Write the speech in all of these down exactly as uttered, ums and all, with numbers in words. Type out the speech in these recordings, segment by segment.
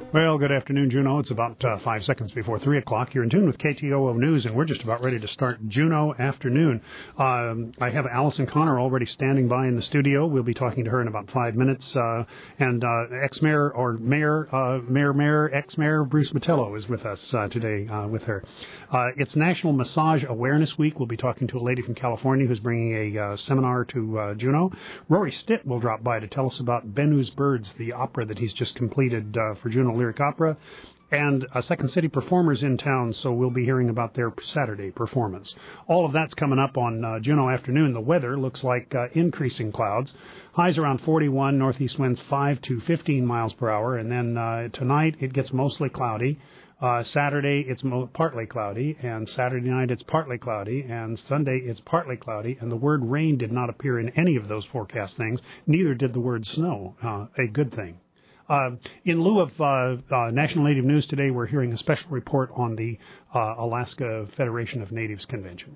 Well, good afternoon, Juneau. It's about uh, five seconds before three o'clock. You're in tune with K T O O News, and we're just about ready to start Juneau Afternoon. Um, I have Allison Connor already standing by in the studio. We'll be talking to her in about five minutes. Uh, and uh, ex-mayor or mayor, uh, mayor, mayor, ex-mayor Bruce Matello is with us uh, today uh, with her. Uh, it's National Massage Awareness Week. We'll be talking to a lady from California who's bringing a uh, seminar to uh, Juneau. Rory Stitt will drop by to tell us about Bennu's Birds, the opera that he's just completed uh, for Juneau Lyric Opera, and uh, Second City Performers in town, so we'll be hearing about their Saturday performance. All of that's coming up on uh, Juneau Afternoon. The weather looks like uh, increasing clouds. Highs around forty-one, northeast winds five to fifteen miles per hour, and then uh, tonight it gets mostly cloudy. Uh, Saturday, it's mo- partly cloudy, and Saturday night, it's partly cloudy, and Sunday, it's partly cloudy, and the word rain did not appear in any of those forecast things. Neither did the word snow, uh, a good thing. Uh, in lieu of uh, uh, National Native News today, we're hearing a special report on the uh, Alaska Federation of Natives Convention.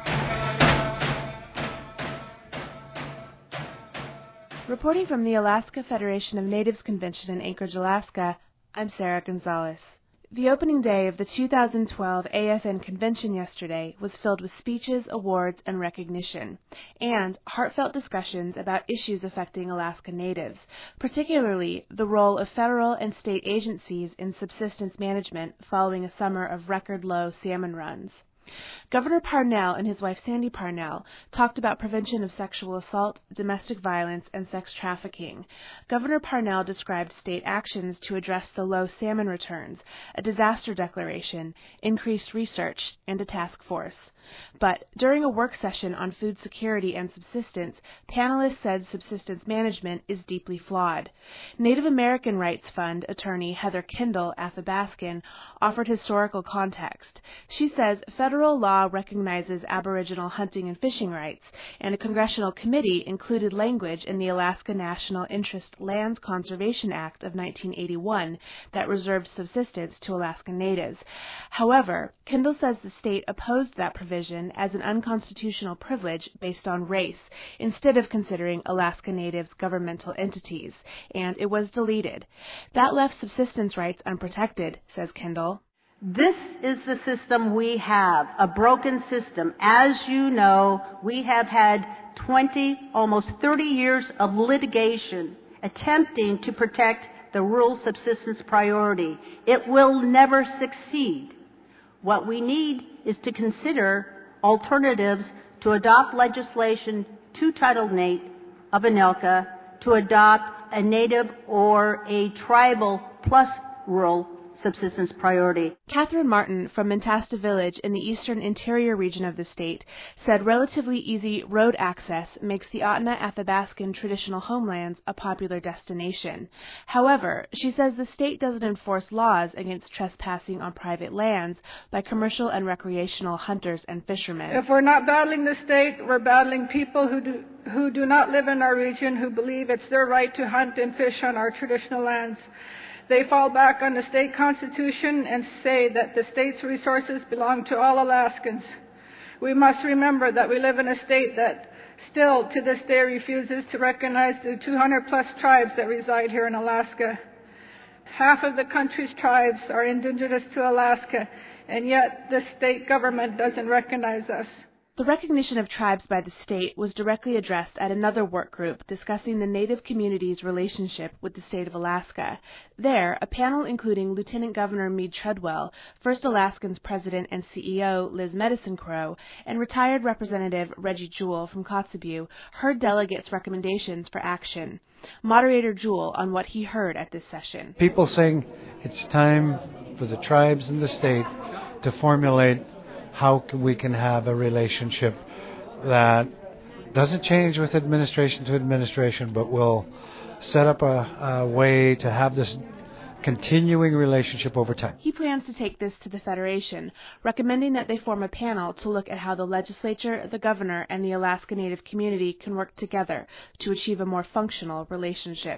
Reporting from the Alaska Federation of Natives Convention in Anchorage, Alaska, I'm Sarah Gonzalez. The opening day of the two thousand twelve A F N convention yesterday was filled with speeches, awards, and recognition, and heartfelt discussions about issues affecting Alaska Natives, particularly the role of federal and state agencies in subsistence management following a summer of record-low salmon runs. Governor Parnell and his wife Sandy Parnell talked about prevention of sexual assault, domestic violence, and sex trafficking. Governor Parnell described state actions to address the low salmon returns, a disaster declaration, increased research, and a task force. But during a work session on food security and subsistence, panelists said subsistence management is deeply flawed. Native American Rights Fund attorney Heather Kendall Athabaskan offered historical context. She says federal law recognizes Aboriginal hunting and fishing rights, and a congressional committee included language in the Alaska National Interest Lands Conservation Act of nineteen eighty-one that reserved subsistence to Alaska Natives. However, Kendall says the state opposed that provision as an unconstitutional privilege based on race, instead of considering Alaska Natives governmental entities, and it was deleted. That left subsistence rights unprotected, says Kendall. This is the system we have, a broken system. As you know, we have had twenty, almost thirty years of litigation attempting to protect the rural subsistence priority. It will never succeed. What we need is to consider alternatives to adopt legislation to Title eight of ANILCA, to adopt a native or a tribal plus rural subsistence priority. Catherine Martin from Mentasta Village in the eastern interior region of the state said relatively easy road access makes the Otna Athabaskan traditional homelands a popular destination. However, she says the state doesn't enforce laws against trespassing on private lands by commercial and recreational hunters and fishermen. If we're not battling the state, we're battling people who do, who do not live in our region, who believe it's their right to hunt and fish on our traditional lands. They fall back on the state constitution and say that the state's resources belong to all Alaskans. We must remember that we live in a state that still to this day refuses to recognize the two hundred plus tribes that reside here in Alaska. Half of the country's tribes are indigenous to Alaska, and yet the state government doesn't recognize us. The recognition of tribes by the state was directly addressed at another work group discussing the Native community's relationship with the state of Alaska. There, a panel including Lieutenant Governor Meade Treadwell, First Alaskans President and C E O Liz Medicine Crow, and retired Representative Reggie Jewell from Kotzebue heard delegates' recommendations for action. Moderator Jewell on what he heard at this session. People saying it's time for the tribes and the state to formulate how we can have a relationship that doesn't change with administration to administration, but will set up a, a way to have this continuing relationship over time. He plans to take this to the Federation, recommending that they form a panel to look at how the legislature, the governor, and the Alaska Native community can work together to achieve a more functional relationship.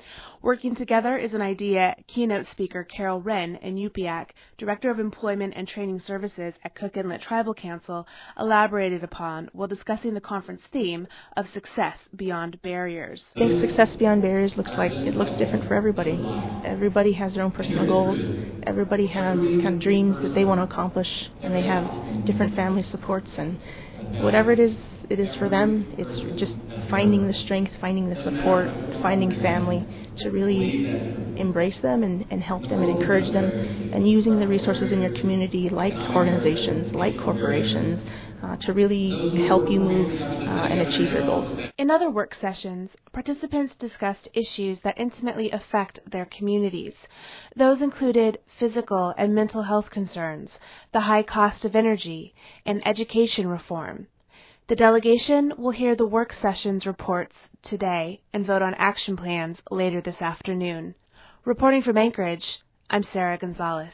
Working together is an idea keynote speaker Carol Wren in Yupiaq, Director of Employment and Training Services at Cook Inlet Tribal Council, elaborated upon while discussing the conference theme of Success Beyond Barriers. I think Success Beyond Barriers looks like it looks different for everybody. Everybody has their own personal goals. Everybody has kind of dreams that they want to accomplish, and they have different family supports, and whatever it is it is for them, it's just finding the strength, finding the support, finding family to really embrace them and, and help them and encourage them, and using the resources in your community like organizations, like corporations, uh, to really help you move uh, and achieve your goals. In other work sessions, participants discussed issues that intimately affect their communities. Those included physical and mental health concerns, the high cost of energy, and education reform. The delegation will hear the work sessions reports today and vote on action plans later this afternoon. Reporting from Anchorage, I'm Sarah Gonzalez.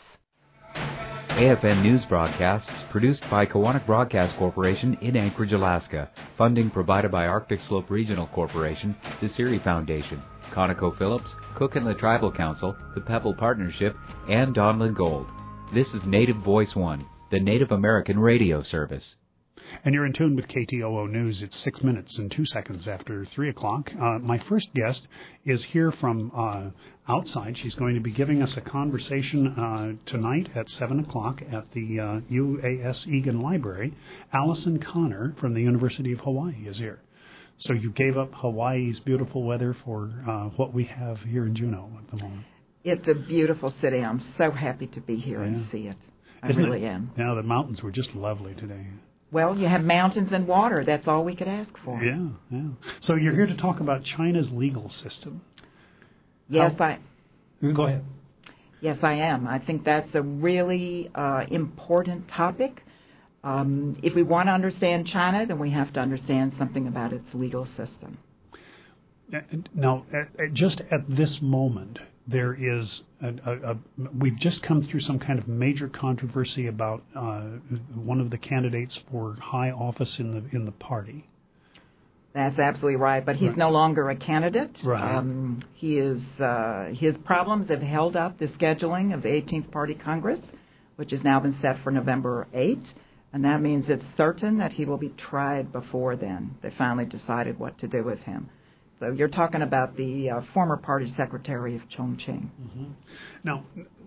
A F N News broadcasts produced by Koahnic Broadcast Corporation in Anchorage, Alaska. Funding provided by Arctic Slope Regional Corporation, the Siri Foundation, ConocoPhillips, Cook Inlet Tribal Council, the Pebble Partnership, and Donlin Gold. This is Native Voice One, the Native American radio service. And you're in tune with K T O O News. It's six minutes and two seconds after three o'clock. Uh, my first guest is here from uh, outside. She's going to be giving us a conversation uh, tonight at seven o'clock at the uh, U A S Egan Library. Allison Connor from the University of Hawaii is here. So you gave up Hawaii's beautiful weather for uh, what we have here in Juneau at the moment. It's a beautiful city. I'm so happy to be here yeah. and see it. I Isn't really it? am. Yeah, the mountains were just lovely today. Well, you have mountains and water. That's all we could ask for. Yeah, yeah. So you're here to talk about China's legal system. Yes, How, I... Go ahead. Yes, I am. I think that's a really uh, important topic. Um, if we want to understand China, then we have to understand something about its legal system. Now, at, just at this moment, there is a, a, a, we've just come through some kind of major controversy about uh, one of the candidates for high office in the in the party. That's absolutely right, but he's right. no longer a candidate. Right. Um, he is uh, his problems have held up the scheduling of the eighteenth Party Congress, which has now been set for November eighth, and that means it's certain that he will be tried before then. They finally decided what to do with him. So you're talking about the uh, former party secretary of Chongqing. Mm-hmm. Now,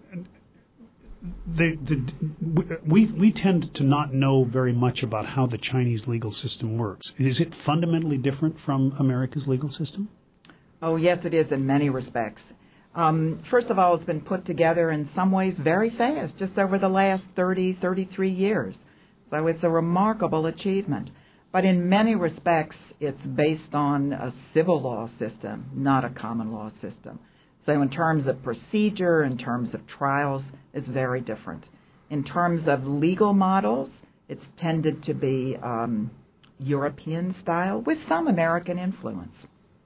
the, the, we we tend to not know very much about how the Chinese legal system works. Is it fundamentally different from America's legal system? Oh, yes, it is in many respects. Um, first of all, it's been put together in some ways very fast, just over the last thirty, thirty-three years. So it's a remarkable achievement. But in many respects, it's based on a civil law system, not a common law system. So in terms of procedure, in terms of trials, it's very different. In terms of legal models, it's tended to be um, European style with some American influence.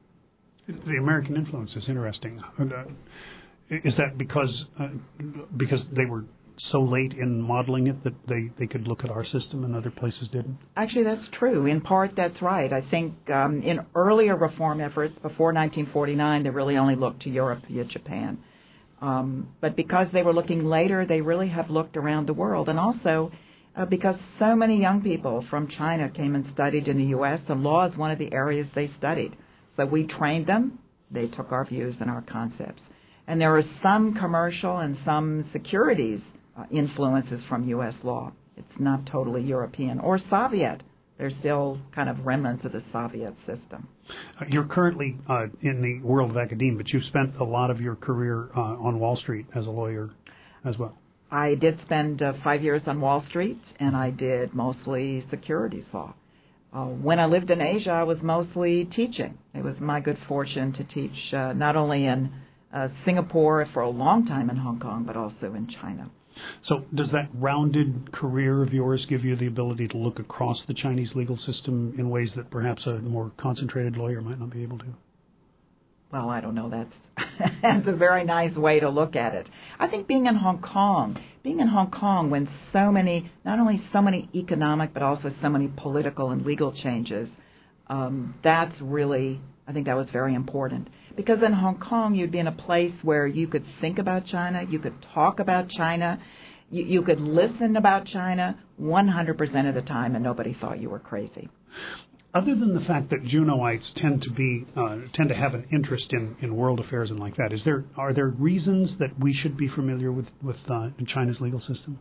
The American influence is interesting. Uh, is that because uh, because they were so late in modeling it that they, they could look at our system and other places didn't? Actually, that's true. In part, that's right. I think um, in earlier reform efforts before nineteen forty-nine, they really only looked to Europe via Japan. Um, but because they were looking later, they really have looked around the world. And also uh, because so many young people from China came and studied in the U S, and law is one of the areas they studied. So we trained them. They took our views and our concepts. And there are some commercial and some securities Uh, influences from U S law. It's not totally European or Soviet. There's still kind of remnants of the Soviet system. Uh, you're currently uh, in the world of academia, but you've spent a lot of your career uh, on Wall Street as a lawyer as well. I did spend uh, five years on Wall Street, and I did mostly securities law. Uh, when I lived in Asia, I was mostly teaching. It was my good fortune to teach uh, not only in uh, Singapore for a long time in Hong Kong, but also in China. So does that rounded career of yours give you the ability to look across the Chinese legal system in ways that perhaps a more concentrated lawyer might not be able to? Well, I don't know. That's, that's a very nice way to look at it. I think being in Hong Kong, being in Hong Kong when so many, not only so many economic, but also so many political and legal changes, um, that's really, I think that was very important. Because in Hong Kong, you'd be in a place where you could think about China, you could talk about China, you, you could listen about China one hundred percent of the time, and nobody thought you were crazy. Other than the fact that Juneauites tend to be uh, tend to have an interest in, in world affairs and like that, is there are there reasons that we should be familiar with with uh, China's legal system?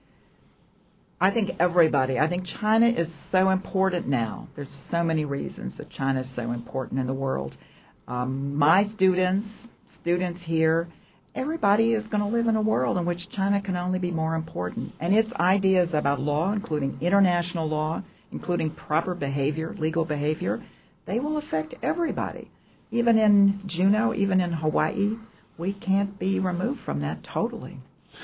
I think everybody. I think China is so important now. There's so many reasons that China is so important in the world. Um, my students, students here, everybody is going to live in a world in which China can only be more important. And its ideas about law, including international law, including proper behavior, legal behavior, they will affect everybody. Even in Juneau, even in Hawaii, we can't be removed from that totally.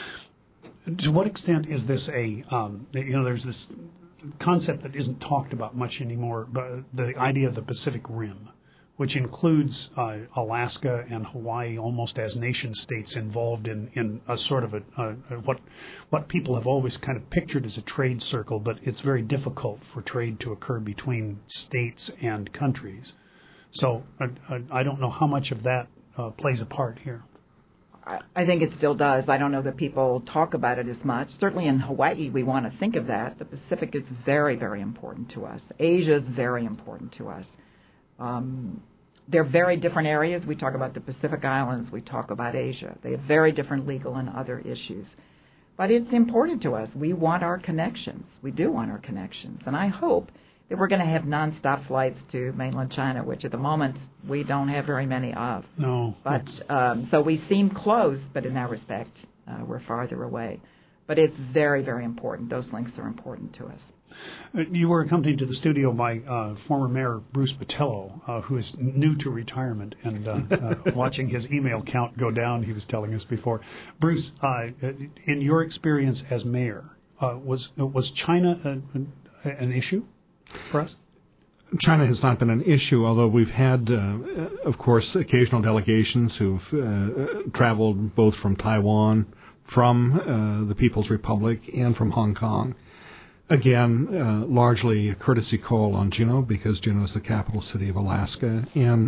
To what extent is this a, um, you know, there's this concept that isn't talked about much anymore, but the idea of the Pacific Rim, which includes uh, Alaska and Hawaii almost as nation states involved in, in a sort of a, a, a what what people have always kind of pictured as a trade circle, but it's very difficult for trade to occur between states and countries. So I, I, I don't know how much of that uh, plays a part here. I think it still does. I don't know that people talk about it as much. Certainly in Hawaii, we want to think of that. The Pacific is very, very important to us. Asia is very important to us. Um, they're very different areas. We talk about the Pacific Islands. We talk about Asia. They have very different legal and other issues. But it's important to us. We want our connections. We do want our connections. And I hope that we're going to have nonstop flights to mainland China, which at the moment we don't have very many of. No. But um, so we seem close, but in that respect, uh, we're farther away. But it's very, very important. Those links are important to us. Uh, you were accompanied to the studio by uh, former Mayor Bruce Botello, uh, who is new to retirement, and uh, uh, watching his email count go down, he was telling us before. Bruce, uh, in your experience as mayor, uh, was was China a, a, an issue for us? China has not been an issue, although we've had, uh, of course, occasional delegations who've uh, traveled both from Taiwan, from uh, the People's Republic, and from Hong Kong. Again, uh, largely a courtesy call on Juneau, because Juneau is the capital city of Alaska. And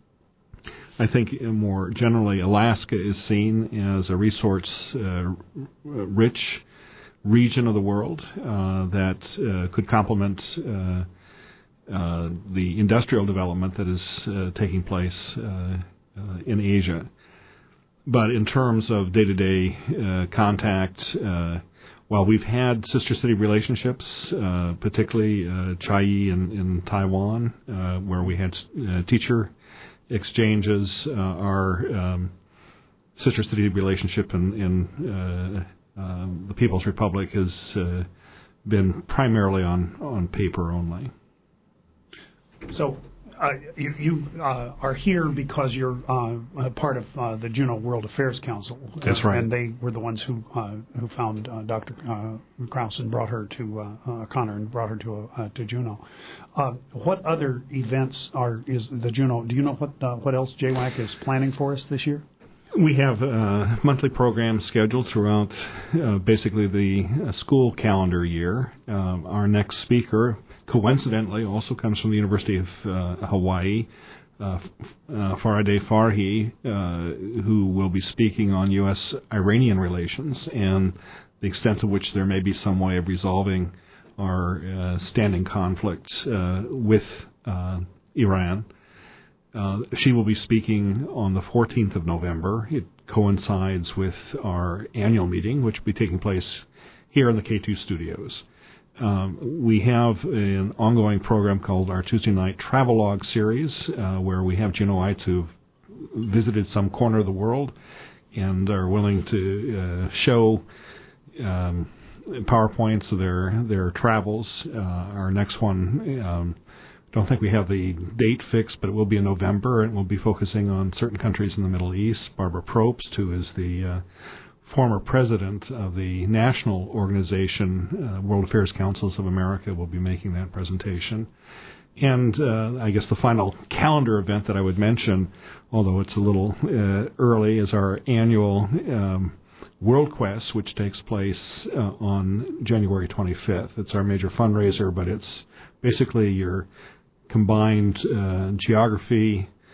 I think more generally, Alaska is seen as a resource-rich uh, region of the world uh, that uh, could complement uh, uh, the industrial development that is uh, taking place uh, uh, in Asia. But in terms of day-to-day uh, contact, uh, while we've had sister city relationships, uh, particularly uh, Chiayi in, in Taiwan, uh, where we had uh, teacher exchanges, uh, our um, sister city relationship in, in uh, uh, the People's Republic has uh, been primarily on, on paper only. So uh, you, you uh, are here because you're uh, a part of uh, the Juneau World Affairs Council. That's right. And they were the ones who uh, who found uh, Doctor Uh, Krause and brought her to uh, uh, Connor and brought her to uh, to Juneau. Uh, what other events are is the Juneau? Do you know what uh, what else J WAC is planning for us this year? We have uh, monthly programs scheduled throughout uh, basically the uh, school calendar year. Um, our next speaker, coincidentally, also comes from the University of uh, Hawaii, uh, uh, Farideh Farhi, uh, who will be speaking on U S Iranian relations and the extent to which there may be some way of resolving our uh, standing conflicts uh, with uh, Iran. Uh, she will be speaking on the fourteenth of November. It coincides with our annual meeting, which will be taking place here in the K two studios. Um, we have an ongoing program called our Tuesday Night Travelogue series, uh, where we have Juneauites who've visited some corner of the world and are willing to uh, show um, PowerPoints of their, their travels. Uh, our next one... Um, I don't think we have the date fixed, but it will be in November, and we'll be focusing on certain countries in the Middle East. Barbara Probst, who is the uh, former president of the national organization, uh, World Affairs Councils of America, will be making that presentation. And uh, I guess the final calendar event that I would mention, although it's a little uh, early, is our annual um, World Quest, which takes place uh, on January twenty-fifth. It's our major fundraiser, but it's basically your combined uh, geography,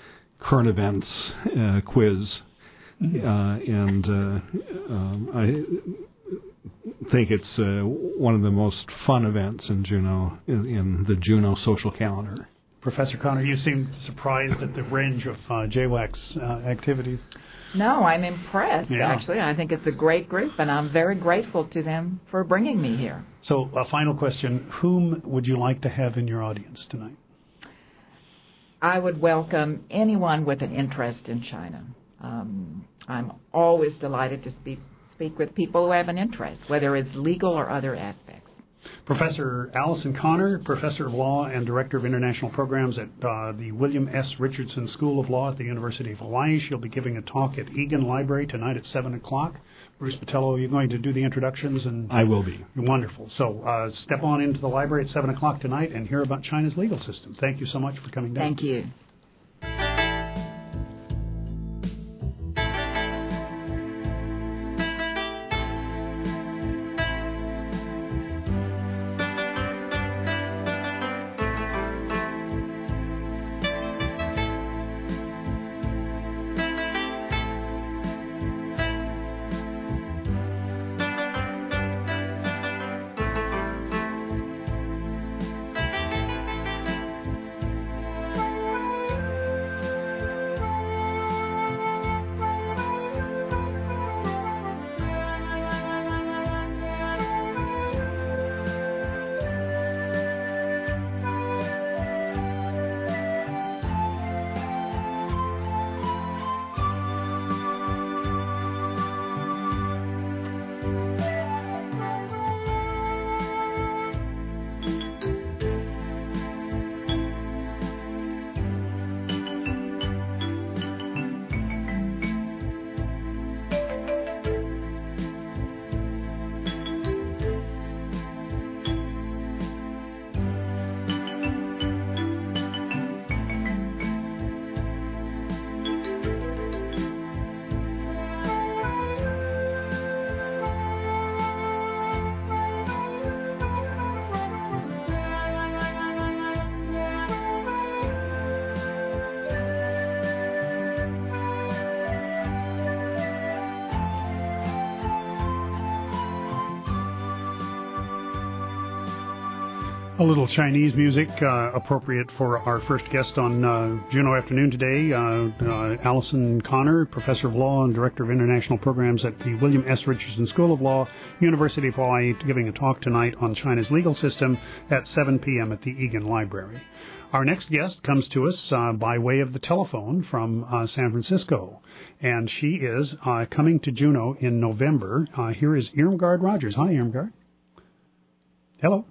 current events uh, quiz, uh, and uh, um, I think it's uh, one of the most fun events in Juneau, in, in the Juneau social calendar. Professor Connor, you seem surprised at the range of uh, J WAC's uh, activities. No, I'm impressed, Yeah. actually. I think it's a great group, and I'm very grateful to them for bringing me here. So, a final question. Whom would you like to have in your audience tonight? I would welcome anyone with an interest in China. Um, I'm always delighted to speak, speak with people who have an interest, whether it's legal or other aspects. Professor Allison Connor, Professor of Law and Director of International Programs at uh, the William S. Richardson School of Law at the University of Hawaii. She'll be giving a talk at Egan Library tonight at seven o'clock. Bruce Patello, you're going to do the introductions? And I will be. Wonderful. So uh, step on into the library at seven o'clock tonight and hear about China's legal system. Thank you so much for coming down. Thank you. A little Chinese music, uh, appropriate for our first guest on uh, Juneau Afternoon today, uh, uh, Allison Connor, Professor of Law and Director of International Programs at the William S. Richardson School of Law, University of Hawaii, giving a talk tonight on China's legal system at seven p.m. at the Egan Library. Our next guest comes to us uh, by way of the telephone from uh, San Francisco, and she is uh, coming to Juneau in November. Uh, here is Irmgard Rogers. Hi, Irmgard. Hello.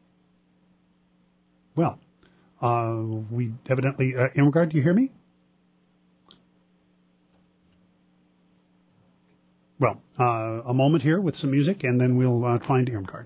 Well, uh, we evidently... Uh, Irmgard, do you hear me? Well, uh, a moment here with some music, and then we'll uh, find Irmgard.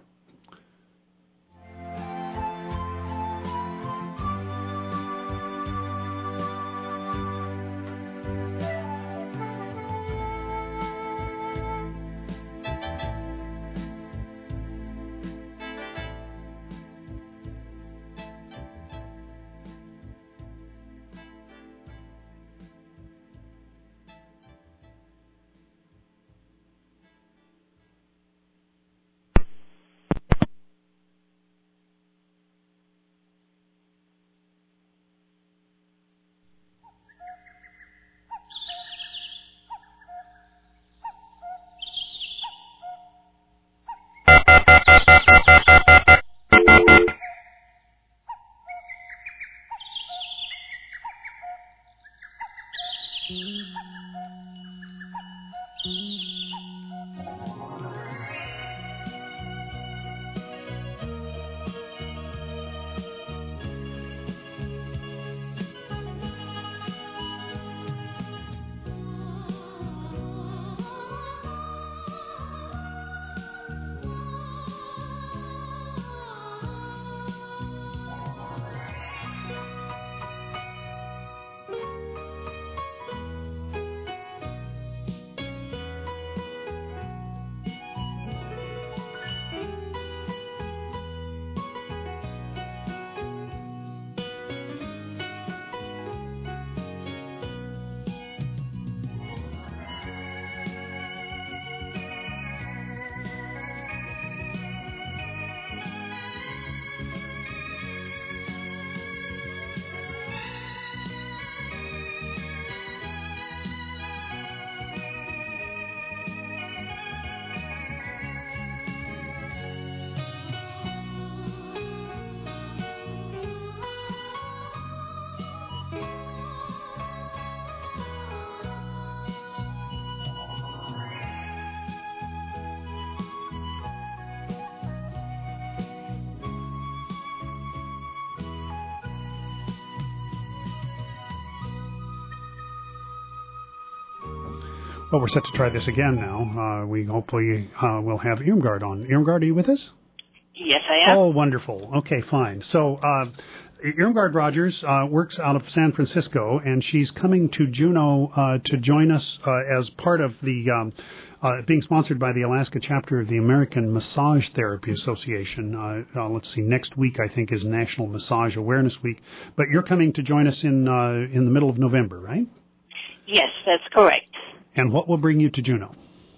Well, we're set to try this again now. Uh, we hopefully uh, will have Irmgard on. Irmgard, are you with us? Yes, I am. Oh, wonderful. Okay, fine. So uh, Irmgard Rogers uh, works out of San Francisco, and she's coming to Juneau uh, to join us uh, as part of the um, uh, being sponsored by the Alaska chapter of the American Massage Therapy Association. Uh, uh, let's see, next week I think is National Massage Awareness Week. But you're coming to join us in uh, in the middle of November, right? Yes, that's correct. And what will bring you to Juneau?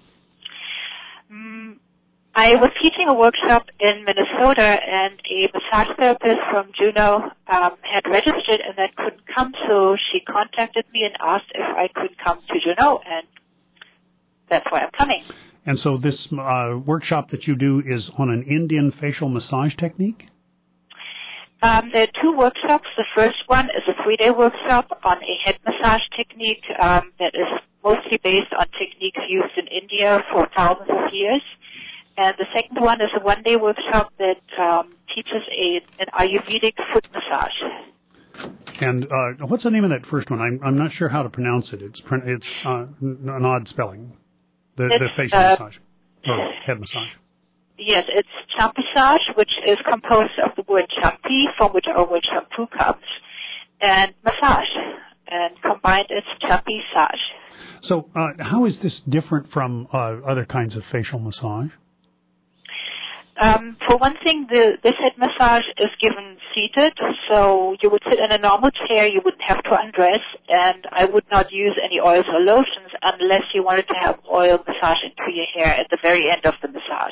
Um, I was teaching a workshop in Minnesota, and a massage therapist from Juneau um, had registered and then couldn't come, so she contacted me and asked if I could come to Juneau, and that's why I'm coming. And so this uh, workshop that you do is on an Indian facial massage technique? Um, there are two workshops. The first one is a three-day workshop on a head massage technique um, that is mostly based on techniques used in India for thousands of years. And the second one is a one-day workshop that um, teaches a, an Ayurvedic foot massage. And uh, what's the name of that first one? I'm, I'm not sure how to pronounce it. It's it's uh, an odd spelling. The, the facial uh, massage or head massage. Yes, it's champissage, which is composed of the word champi, from which our word shampoo comes, and massage, and combined it's champissage. So uh, how is this different from uh, other kinds of facial massage? Um, for one thing, the, this head massage is given seated, so you would sit in a normal chair, you wouldn't have to undress, and I would not use any oils or lotions unless you wanted to have oil massage into your hair at the very end of the massage.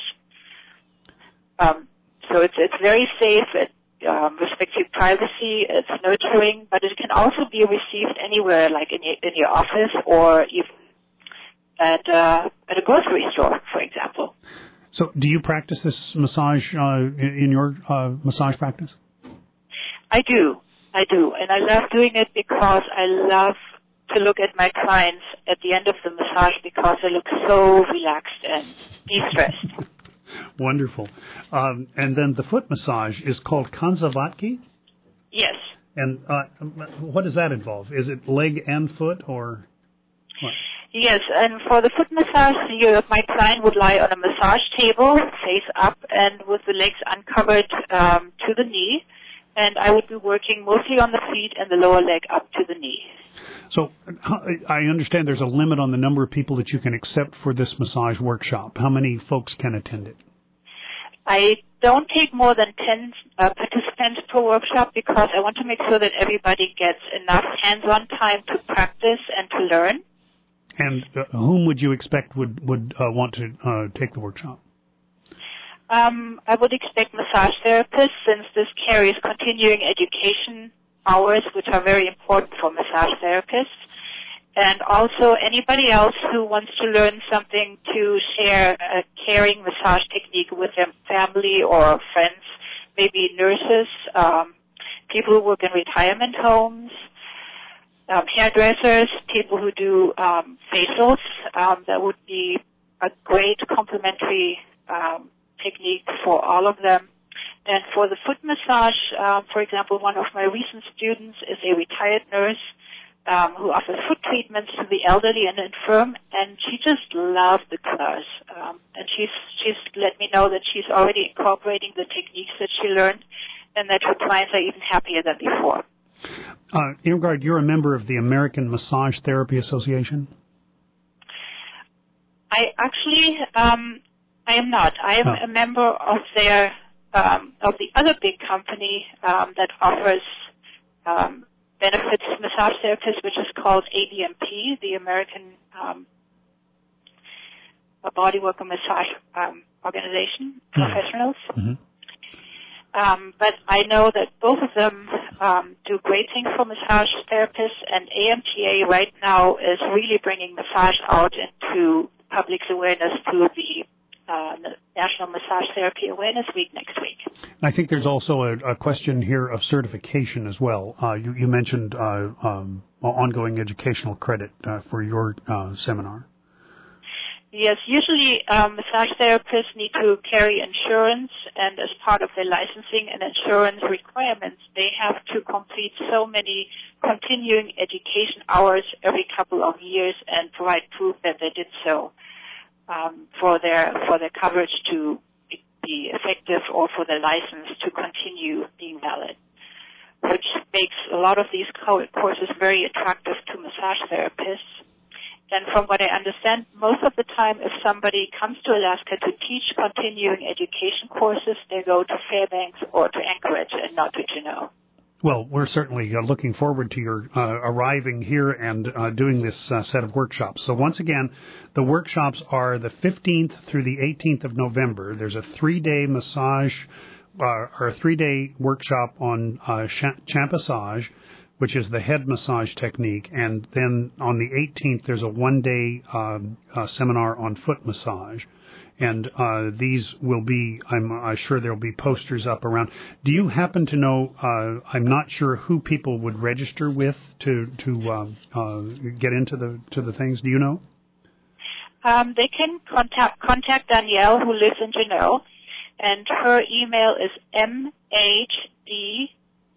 Um, so it's it's very safe, it um, respects your privacy, it's nurturing, but it can also be received anywhere, like in your, in your office or even at, uh, at a grocery store, for example. So do you practice this massage uh, in your uh, massage practice? I do. I do. And I love doing it because I love to look at my clients at the end of the massage because they look so relaxed and de-stressed. Wonderful. Um, and then the foot massage is called Kansavatki? Yes. And uh, what does that involve? Is it leg and foot or what? Yes, and for the foot massage, you, my client would lie on a massage table, face up, and with the legs uncovered um, to the knee, and I would be working mostly on the feet and the lower leg up to the knee. So I understand there's a limit on the number of people that you can accept for this massage workshop. How many folks can attend it? I don't take more than ten uh, participants per workshop because I want to make sure that everybody gets enough hands-on time to practice and to learn. And uh, whom would you expect would, would uh, want to uh, take the workshop? Um, I would expect massage therapists, since this carries continuing education hours, which are very important for massage therapists. And also anybody else who wants to learn something to share a caring massage technique with their family or friends, maybe nurses, um, people who work in retirement homes, Um, hairdressers, people who do um, facials. Um, that would be a great complementary um, technique for all of them. And for the foot massage, um, for example, one of my recent students is a retired nurse um, who offers foot treatments to the elderly and infirm, and she just loved the class. Um, and she's she's let me know that she's already incorporating the techniques that she learned, and that her clients are even happier than before. Uh, Irmgard, you're a member of the American Massage Therapy Association? I actually, um, I am not. I am oh. a member of their, um, of the other big company um, that offers um, benefits to massage therapists, which is called A B M P, the American um, Bodyworker Massage um, Organization, mm-hmm. Professionals. Mm-hmm. Um, but I know that both of them um, do great things for massage therapists, and A M T A right now is really bringing massage out into public's awareness through the uh, National Massage Therapy Awareness Week next week. I think there's also a, a question here of certification as well. Uh, you, you mentioned uh, um, ongoing educational credit uh, for your uh, seminar. Yes, usually um, massage therapists need to carry insurance, and as part of their licensing and insurance requirements, they have to complete so many continuing education hours every couple of years and provide proof that they did so um, for their for their coverage to be effective or for their license to continue being valid, which makes a lot of these courses very attractive to massage therapists. And from what I understand, most of the time if somebody comes to Alaska to teach continuing education courses, they go to Fairbanks or to Anchorage and not to Juneau. Well, we're certainly uh, looking forward to your uh, arriving here and uh, doing this uh, set of workshops. So once again, the workshops are the fifteenth through the eighteenth of November. There's a three-day massage uh, or a three-day workshop on uh, champassage, which is the head massage technique, and then on the eighteenth there's a one-day um, uh, seminar on foot massage, and uh, these will be, I'm uh, sure there'll be posters up around. Do you happen to know, uh, I'm not sure who people would register with to to uh, uh, get into the to the things, do you know? Um, they can contact, contact Danielle, who lives in Juneau, and her email is m h d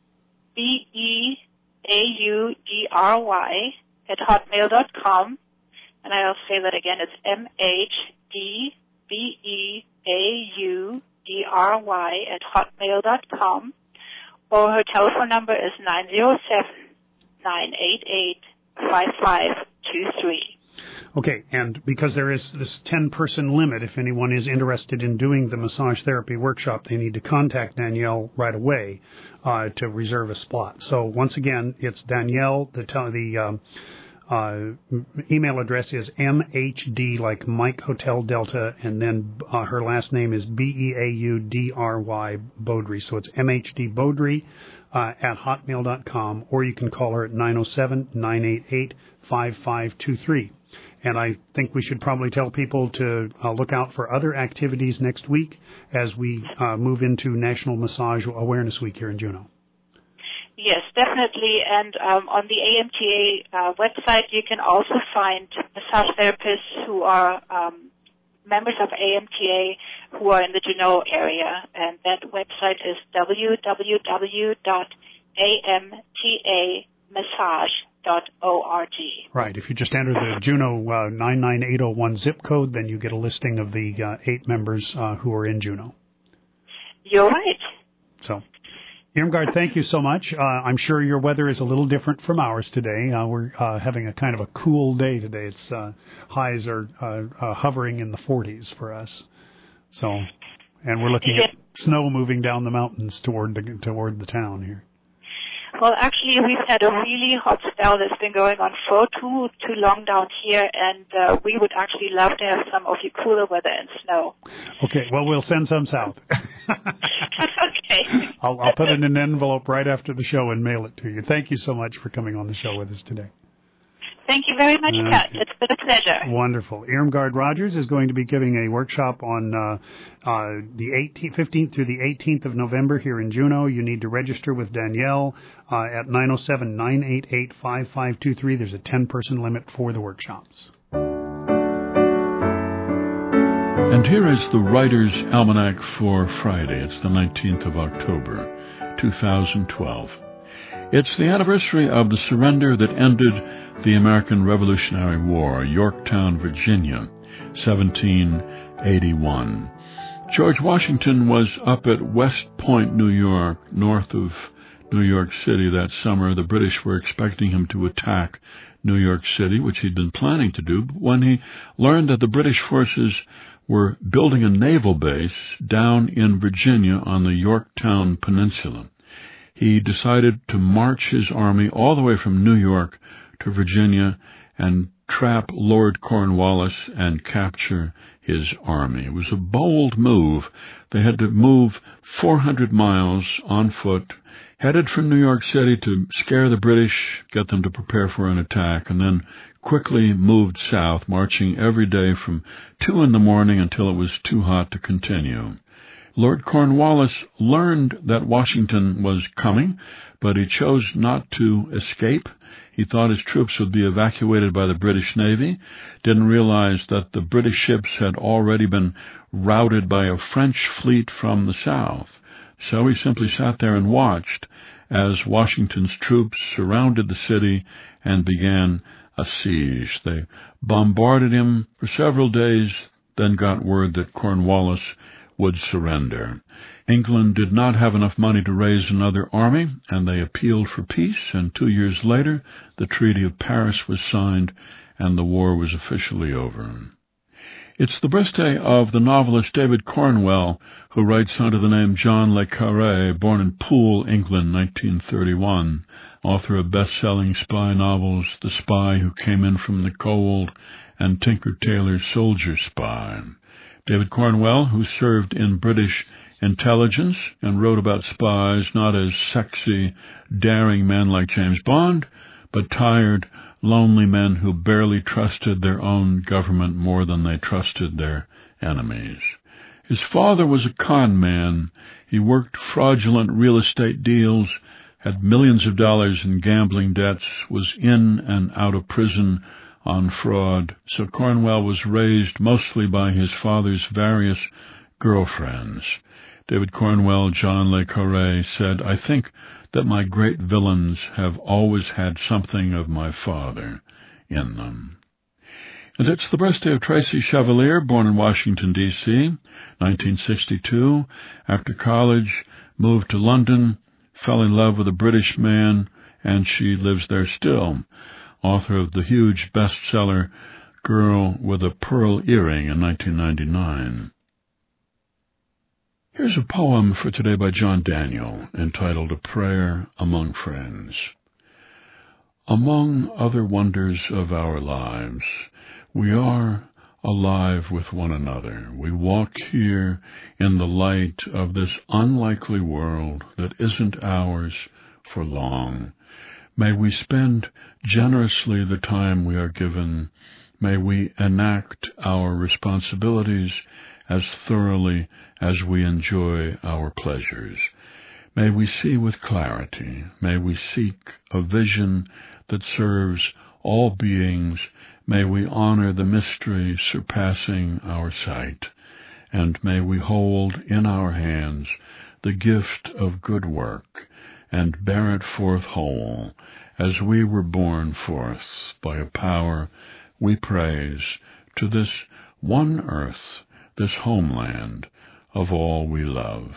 b e A U D R Y at hotmail dot com, and I'll say that again, it's M H D B E A U D R Y at hotmail dot com, or her telephone number is nine zero seven, nine eight eight, five five two three. Okay, and because there is this ten-person limit, if anyone is interested in doing the massage therapy workshop, they need to contact Danielle right away uh, to reserve a spot. So once again, it's Danielle. The, the um, uh, email address is M H D, like Mike Hotel Delta, and then uh, her last name is B E A U D R Y, Beaudry. So it's M H D Beaudry uh, at hotmail dot com, or you can call her at nine oh seven, nine eight eight, five five two three. And I think we should probably tell people to uh, look out for other activities next week as we uh, move into National Massage Awareness Week here in Juneau. Yes, definitely. And um, on the A M T A uh, website, you can also find massage therapists who are um, members of A M T A who are in the Juneau area. And that website is w w w dot a m t a massage dot org. Right. If you just enter the Juneau uh, nine nine eight oh one zip code, then you get a listing of the uh, eight members uh, who are in Juneau. You're right. So, Irmgard, thank you so much. Uh, I'm sure your weather is a little different from ours today. Uh, we're uh, having a kind of a cool day today. It's uh, highs are uh, uh, hovering in the forties for us. So, and we're looking at snow moving down the mountains toward the, toward the town here. Well, actually, we've had a really hot spell that's been going on for too too long down here, and uh, we would actually love to have some of your cooler weather and snow. Okay, well, we'll send some south. Okay. I'll, I'll put it in an envelope right after the show and mail it to you. Thank you so much for coming on the show with us today. Thank you very much, okay. Pat. It's been a pleasure. Wonderful. Irmgard Rogers is going to be giving a workshop on uh, uh, the eighteenth, fifteenth through the eighteenth of November here in Juneau. You need to register with Danielle uh, at nine oh seven, nine eight eight, five five two three. There's a ten-person limit for the workshops. And here is the Writer's Almanac for Friday. It's the nineteenth of October, two thousand twelve. It's the anniversary of the surrender that ended the American Revolutionary War, Yorktown, Virginia, seventeen eighty-one. George Washington was up at West Point, New York, north of New York City that summer. The British were expecting him to attack New York City, which he'd been planning to do, but when he learned that the British forces were building a naval base down in Virginia on the Yorktown Peninsula, he decided to march his army all the way from New York to Virginia and trap Lord Cornwallis and capture his army. It was a bold move. They had to move four hundred miles on foot, headed from New York City to scare the British, get them to prepare for an attack, and then quickly moved south, marching every day from two in the morning until it was too hot to continue. Lord Cornwallis learned that Washington was coming, but he chose not to escape. He thought his troops would be evacuated by the British Navy, didn't realize that the British ships had already been routed by a French fleet from the south. So he simply sat there and watched as Washington's troops surrounded the city and began a siege. They bombarded him for several days, then got word that Cornwallis would surrender. England did not have enough money to raise another army, and they appealed for peace, and two years later the Treaty of Paris was signed, and the war was officially over. It's the birthday of the novelist David Cornwell, who writes under the name John Le Carré, born in Poole, England, nineteen thirty-one, author of best-selling spy novels The Spy Who Came In From the Cold and Tinker Tailor's Soldier Spy. David Cornwell, who served in British intelligence and wrote about spies not as sexy, daring men like James Bond, but tired, lonely men who barely trusted their own government more than they trusted their enemies. His father was a con man. He worked fraudulent real estate deals, had millions of dollars in gambling debts, was in and out of prison on fraud. So Cornwell was raised mostly by his father's various girlfriends. David Cornwell, John Le Carré, said, "I think that my great villains have always had something of my father in them." And it's the birthday of Tracy Chevalier, born in Washington, D C, nineteen sixty-two. After college, moved to London, fell in love with a British man, and she lives there still. Author of the huge bestseller Girl with a Pearl Earring in nineteen ninety-nine. Here's a poem for today by John Daniel, entitled A Prayer Among Friends. Among other wonders of our lives, we are alive with one another. We walk here in the light of this unlikely world that isn't ours for long. May we spend generously the time we are given. May we enact our responsibilities as thoroughly as we enjoy our pleasures. May we see with clarity. May we seek a vision that serves all beings. May we honor the mystery surpassing our sight. And may we hold in our hands the gift of good work and bear it forth whole, as we were born forth by a power we praise to this one earth, this homeland of all we love.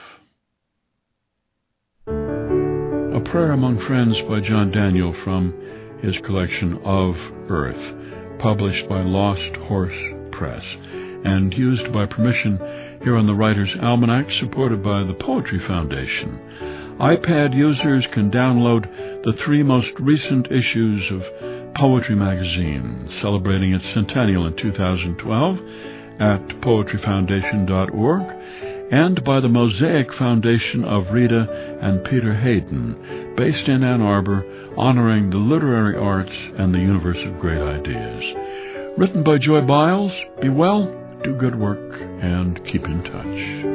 A Prayer Among Friends by John Daniel from his collection Of Earth, published by Lost Horse Press, and used by permission here on the Writer's Almanac, supported by the Poetry Foundation. iPad users can download the three most recent issues of Poetry Magazine, celebrating its centennial in two thousand twelve, at poetry foundation dot org, and by the Mosaic Foundation of Rita and Peter Hayden, based in Ann Arbor, honoring the literary arts and the universe of great ideas. Written by Joy Biles. Be well, do good work, and keep in touch.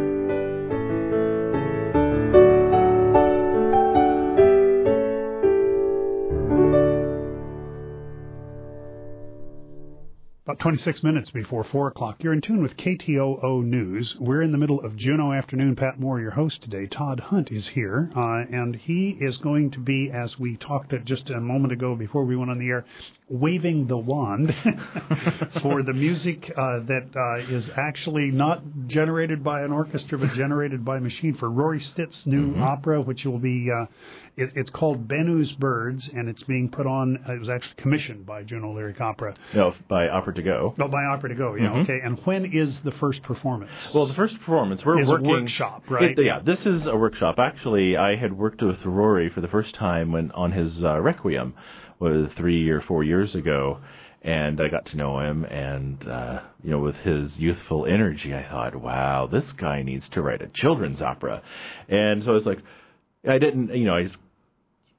About twenty-six minutes before four o'clock. You're in tune with K T O O News. We're in the middle of Juneau afternoon. Pat Moore, your host today. Todd Hunt is here, uh, and he is going to be, as we talked just a moment ago before we went on the air, waving the wand for the music uh, that uh, is actually not generated by an orchestra, but generated by a machine for Rory Stitt's new mm-hmm. opera, which will be... Uh, It, it's called Bennu's Birds, and it's being put on, it was actually commissioned by Juneau Lyric Opera. No, by Opera to Go. No, by Opera to Go, yeah, mm-hmm. okay. And when is the first performance? Well, the first performance, we're is working... a workshop, right? It, yeah, this is a workshop. Actually, I had worked with Rory for the first time when on his uh, Requiem, was three or four years ago, and I got to know him, and, uh, you know, with his youthful energy, I thought, wow, this guy needs to write a children's opera. And so I was like, I didn't, you know, I just...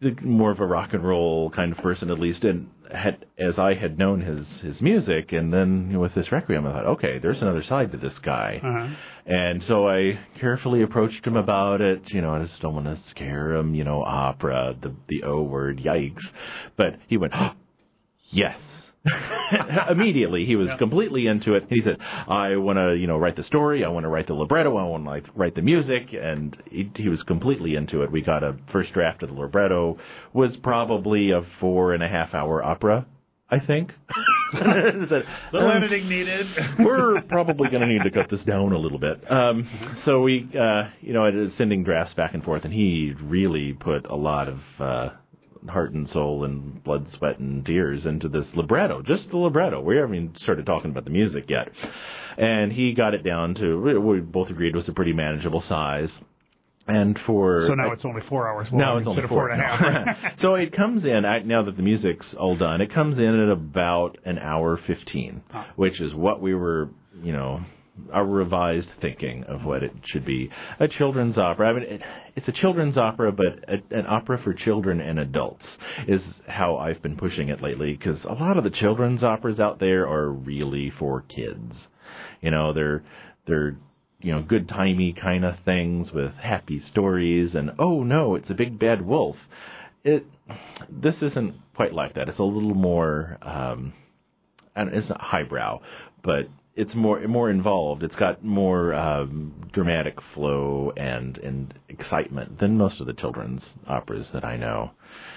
the, more of a rock and roll kind of person, at least, and had, as I had known his, his music, and then you know, with this Requiem, I thought, okay, there's another side to this guy. Uh-huh. And so I carefully approached him about it. You know, I just don't want to scare him, you know, opera, the, the O word, yikes. But he went, oh, yes. Immediately, he was yeah. completely into it. He said, I want to, you know, write the story. I want to write the libretto. I want to like, write the music. And he, he was completely into it. We got a first draft of the libretto. Was probably a four and a half hour opera, I think. Said, little um, editing needed. We're probably going to need to cut this down a little bit. Um, so we, uh, you know, sending drafts back and forth, and he really put a lot of uh, heart and soul and blood, sweat, and tears into this libretto, just the libretto. We haven't even started talking about the music yet. And he got it down to, we both agreed was a pretty manageable size. And for so now it's only four hours long now it's instead only of four, four and a half. So it comes in, I, now that the music's all done, it comes in at about an hour fifteen, oh. which is what we were, you know, our revised thinking of what it should be. A children's opera. I mean, it, it's a children's opera, but a, an opera for children and adults is how I've been pushing it lately, because a lot of the children's operas out there are really for kids. You know, they're they're you know, good-timey kind of things with happy stories and, oh, no, it's a big bad wolf. It This isn't quite like that. It's a little more, um, and it's not highbrow, but it's more more involved. It's got more um, dramatic flow and, and excitement than most of the children's operas that I know.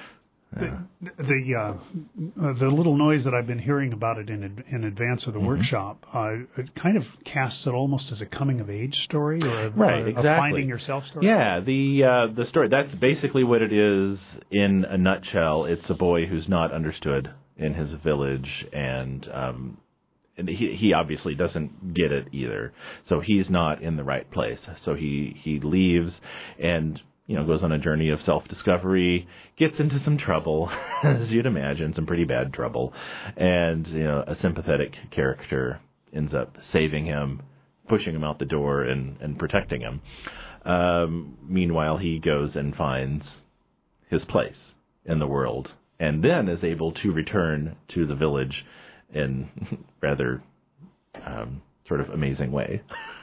The the, uh, the little noise that I've been hearing about it in in advance of the mm-hmm. workshop, uh, it kind of casts it almost as a coming of age story or a, right, a, exactly. a finding yourself story. Yeah, the uh, the story. That's basically what it is in a nutshell. It's a boy who's not understood in his village, and um, and he he obviously doesn't get it either. So he's not in the right place. So he he leaves and, you know, goes on a journey of self-discovery, gets into some trouble, as you'd imagine, some pretty bad trouble, and, you know, a sympathetic character ends up saving him, pushing him out the door, and, and protecting him. Um, meanwhile, he goes and finds his place in the world, and then is able to return to the village in rather um, sort of amazing way.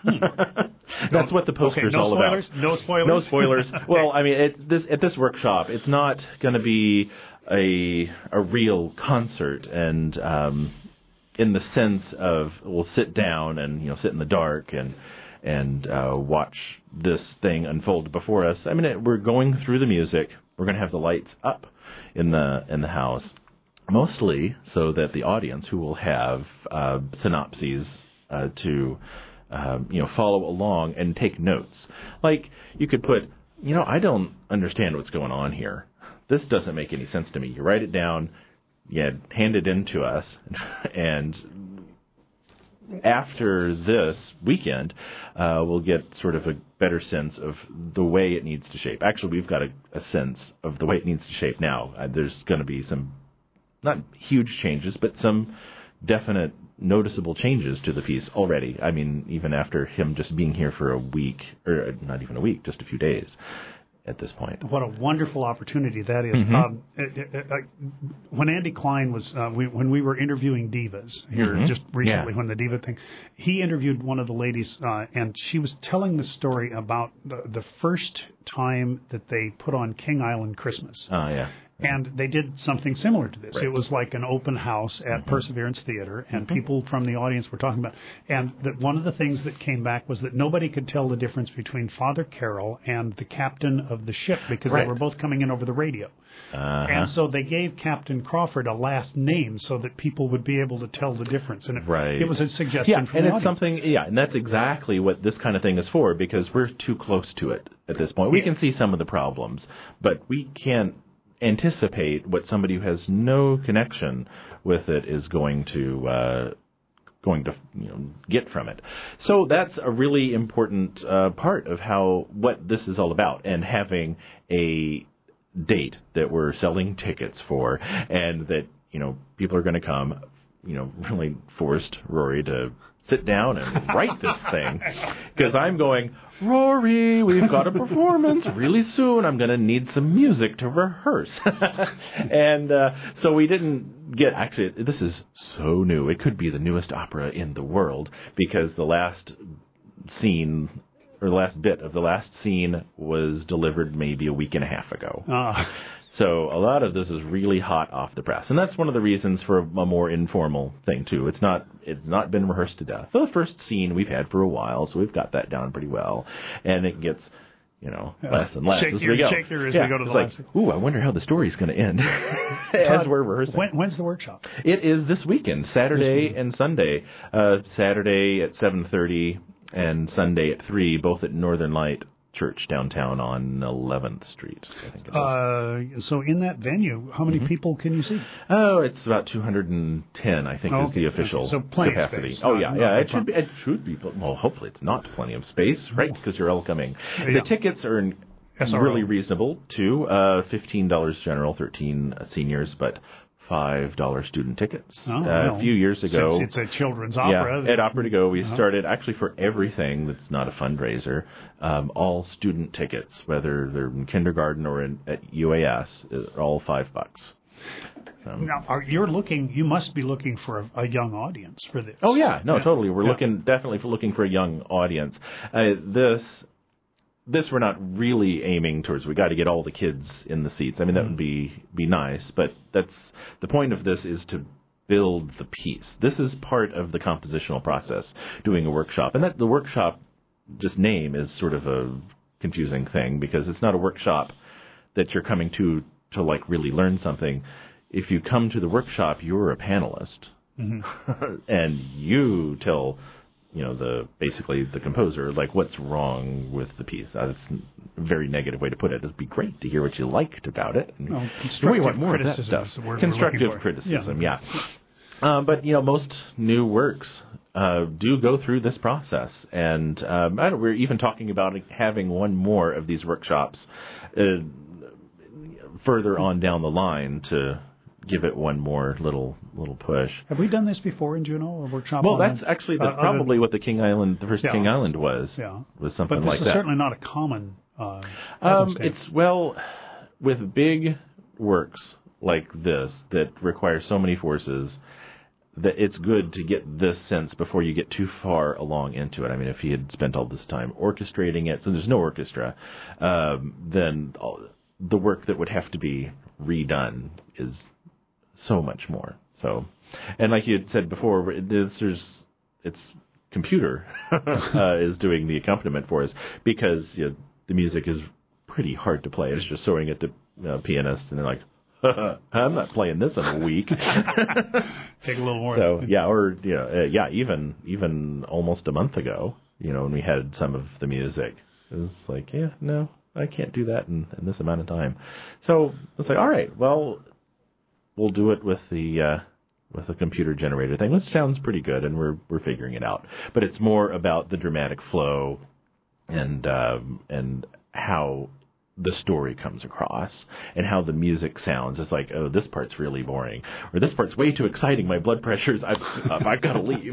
That's what the poster's okay, no all spoilers, about. No spoilers. No spoilers. Well, I mean, it, this, at this workshop, it's not going to be a a real concert, and um, in the sense of we'll sit down and, you know, sit in the dark and and uh, watch this thing unfold before us. I mean, it, we're going through the music. We're going to have the lights up in the in the house, mostly so that the audience, who will have uh, synopses uh, to Um, you know, follow along and take notes. Like, you could put, you know, I don't understand what's going on here. This doesn't make any sense to me. You write it down, you hand it in to us, and after this weekend, uh, we'll get sort of a better sense of the way it needs to shape. Actually, we've got a, a sense of the way it needs to shape now. Uh, there's going to be some, not huge changes, but some definite noticeable changes to the piece already. I mean, even after him just being here for a week, or not even a week, just a few days at this point. What a wonderful opportunity that is. Mm-hmm. Um, it, it, it, when Andy Klein was, uh, we, when we were interviewing divas here mm-hmm. just recently, yeah. when the diva thing, he interviewed one of the ladies, uh, and she was telling the story about the, the first time that they put on King Island Christmas. Oh, yeah. And they did something similar to this. Right. It was like an open house at mm-hmm. Perseverance Theater, and mm-hmm. people from the audience were talking about. And that one of the things that came back was that nobody could tell the difference between Father Carroll and the captain of the ship, because right. they were both coming in over the radio. Uh-huh. And so they gave Captain Crawford a last name so that people would be able to tell the difference. And it, right. it was a suggestion yeah, from and the it's audience. something. Yeah, and that's exactly what this kind of thing is for, because we're too close to it at this point. We yeah. can see some of the problems, but we can't anticipate what somebody who has no connection with it is going to uh, going to you know get from it. So that's a really important uh, part of how what this is all about, and having a date that we're selling tickets for, and that you know people are going to come. You know, really forced Rory to sit down and write this thing. Because I'm going, Rory, we've got a performance really soon. I'm going to need some music to rehearse. and uh, so we didn't get, actually, this is so new. It could be the newest opera in the world because the last scene, or the last bit of the last scene was delivered maybe a week and a half ago. Ah. So a lot of this is really hot off the press, and that's one of the reasons for a more informal thing too. It's not it's not been rehearsed to death. The first scene we've had for a while, so we've got that down pretty well, and it gets you know less and less shake as your, we go. Shake your as yeah, we go to the it's last. like, ooh, I wonder how the story's going to end as we're rehearsing. When, when's the workshop? It is this weekend, Saturday and Sunday. Uh, Saturday at seven thirty and Sunday at three, both at Northern Light Church downtown on eleventh Street, I think it is. Uh, so in that venue, how many mm-hmm. people can you see? Oh, it's about two hundred ten, I think, oh, is the official so plenty capacity. Of space. Oh, yeah, not, yeah. Not it should be. It should be. Well, hopefully it's not plenty of space, right? Because you're all coming. Yeah. The tickets are S R O. really reasonable too. Uh, Fifteen dollars general, thirteen seniors, but five dollar student tickets. Oh, uh, well, a few years ago, since it's a children's opera. Yeah, at Opera to Go, we uh-huh. started actually for everything that's not a fundraiser, um, all student tickets, whether they're in kindergarten or in, at U A S, are all five bucks. Um, now, are, you're looking. You must be looking for a, a young audience for this. Oh yeah, no, yeah. totally. We're yeah. looking definitely for looking for a young audience. Uh, this. This we're not really aiming towards. We got to get all the kids in the seats. I mean, that would be be nice, but that's the point of this is to build the piece. This is part of the compositional process, doing a workshop, and that the workshop just name is sort of a confusing thing because it's not a workshop that you're coming to to like really learn something. If you come to the workshop, you're a panelist, mm-hmm. and you tell. You know, the basically the composer, like what's wrong with the piece. That's a very negative way to put it. It'd be great to hear what you liked about it. And well, we want more of that stuff. Constructive we're criticism, yeah. yeah. Um, but, you know, most new works uh, do go through this process. And um, I don't, we're even talking about having one more of these workshops uh, further on down the line to give it one more little little push. Have we done this before in Juneau, a workshop? Well, on that's that? actually that's uh, probably what the King Island, the first yeah. King Island was. Yeah. Was something but this like is that. Certainly not a common. Uh, um, it's well, with big works like this that require so many forces, that it's good to get this sense before you get too far along into it. I mean, if he had spent all this time orchestrating it, so there's no orchestra, um, then all, the work that would have to be redone is so much more. So, and like you had said before, there's, there's it's computer uh, is doing the accompaniment for us because you know, the music is pretty hard to play. It's just throwing it to uh, pianists, and they're like, I'm not playing this in a week. Take a little more. So yeah, or you know, uh, yeah, even even almost a month ago, you know, when we had some of the music, it was like, yeah, no, I can't do that in, in this amount of time. So it's like, all right, well, we'll do it with the uh, with the computer generated thing, which sounds pretty good, and we're we're figuring it out. But it's more about the dramatic flow and um, and how the story comes across and how the music sounds. It's like, oh, this part's really boring, or this part's way too exciting. My blood pressure's I've I've got to leave.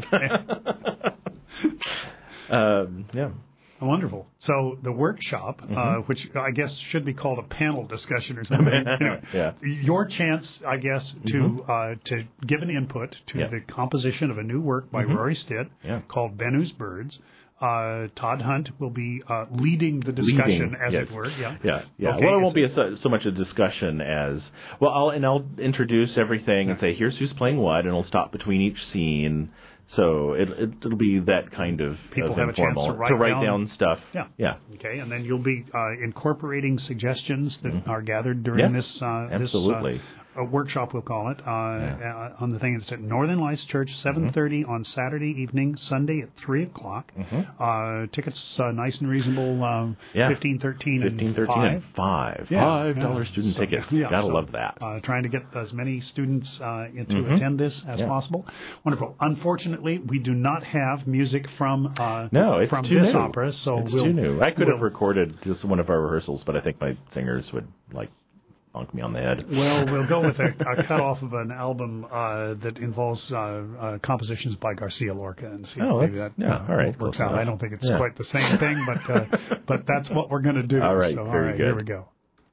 um, yeah. Wonderful. So the workshop, mm-hmm. uh, which I guess should be called a panel discussion or something. Anyway, yeah. Your chance, I guess, to mm-hmm. uh, to give an input to yeah. the composition of a new work by mm-hmm. Rory Stitt yeah. called Bennu's Birds. Uh, Todd Hunt will be uh, leading the discussion, leading, as yes. it were. Yeah, yeah, yeah. Okay, well, it won't be a, so, so much a discussion as well. I'll and I'll introduce everything and say, here's who's playing what, and it'll stop between each scene. So it, it it'll be that kind of people of have informal, a chance to write, to write down, down stuff. Yeah, yeah. Okay, and then you'll be uh, incorporating suggestions that mm-hmm. are gathered during yes, this. Uh, absolutely. This, uh, a workshop, we'll call it, uh, yeah. uh, on the thing. It's at Northern Lights Church, seven thirty mm-hmm. on Saturday evening, Sunday at three o'clock. Mm-hmm. Uh, tickets uh, nice and reasonable, um, yeah. fifteen, thirteen, fifteen, and thirteen, five. and five. Yeah. Five dollar yeah. student so, tickets. Yeah, Gotta so, love that. Uh, trying to get as many students uh, in, to mm-hmm. attend this as yeah. possible. Wonderful. Unfortunately, we do not have music from uh, no, it's from too this new. opera, so it's we'll, too new. I could we'll, have recorded just one of our rehearsals, but I think my singers would like bonk me on the head. Well, we'll go with a, a cut off of an album uh, that involves uh, uh, compositions by Garcia Lorca, and see oh, if maybe that yeah, uh, all right, works cool out. enough. I don't think it's yeah. quite the same thing, but uh, but that's what we're going to do. All right, so, very all right, good. Here we go.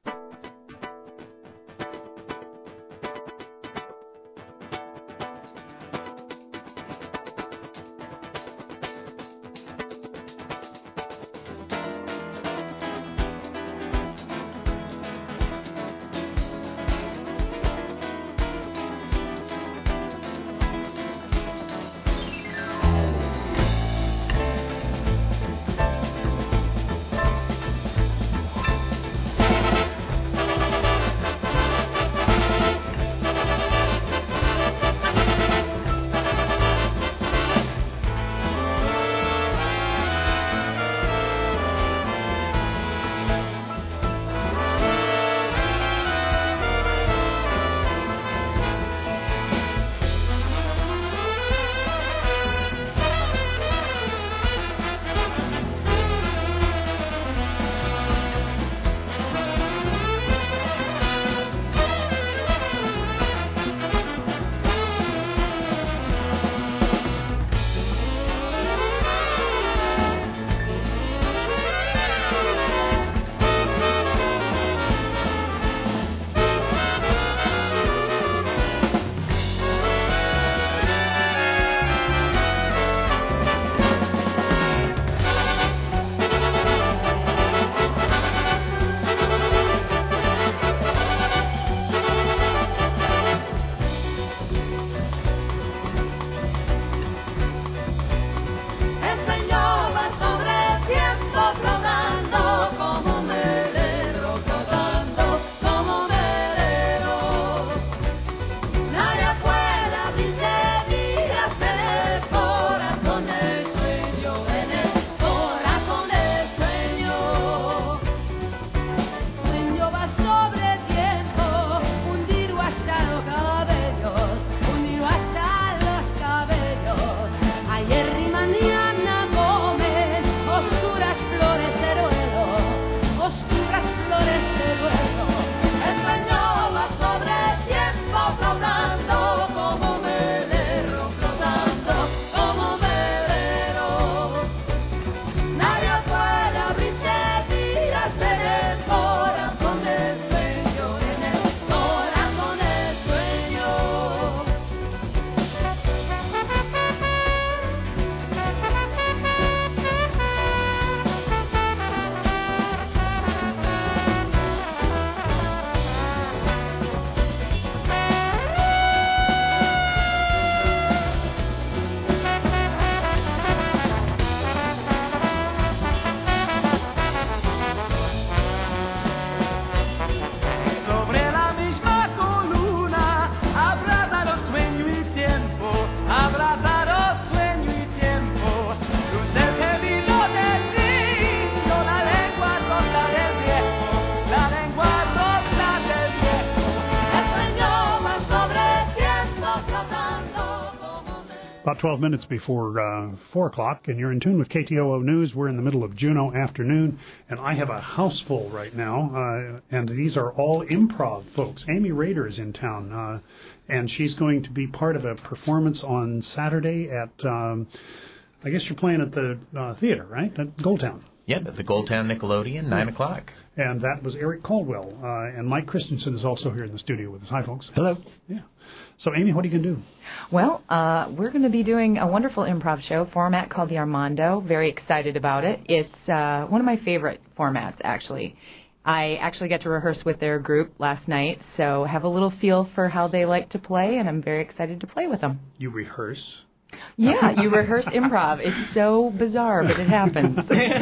About twelve minutes before uh, four o'clock, and you're in tune with K T O O News. We're in the middle of Juneau afternoon, and I have a house full right now, uh, and these are all improv folks. Amy Rader is in town, uh, and she's going to be part of a performance on Saturday at, um, I guess you're playing at the uh, theater, right, at Goldtown. Yeah, at the Goldtown Nickelodeon, nine o'clock. And that was Eric Caldwell, uh, and Mike Christensen is also here in the studio with us. Hi, folks. Hello. Yeah. So, Amy, what are you going to do? Well, uh, we're going to be doing a wonderful improv show format called the Armando. Very excited about it. It's uh, one of my favorite formats, actually. I actually got to rehearse with their group last night, so have a little feel for how they like to play, and I'm very excited to play with them. You rehearse? Yeah, you rehearse improv. It's so bizarre, but it happens.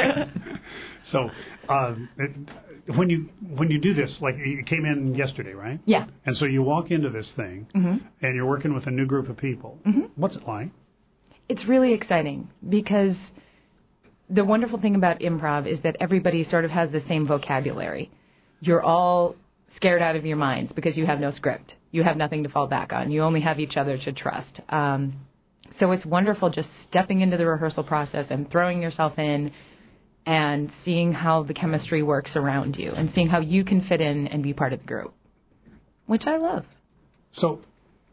So, um, it, when you when you do this, like you came in yesterday, right? Yeah. And so you walk into this thing, mm-hmm. and you're working with a new group of people. Mm-hmm. What's it like? It's really exciting because the wonderful thing about improv is that everybody sort of has the same vocabulary. You're all scared out of your minds because you have no script. You have nothing to fall back on. You only have each other to trust. Um, so it's wonderful just stepping into the rehearsal process and throwing yourself in and seeing how the chemistry works around you and seeing how you can fit in and be part of the group. which I love. So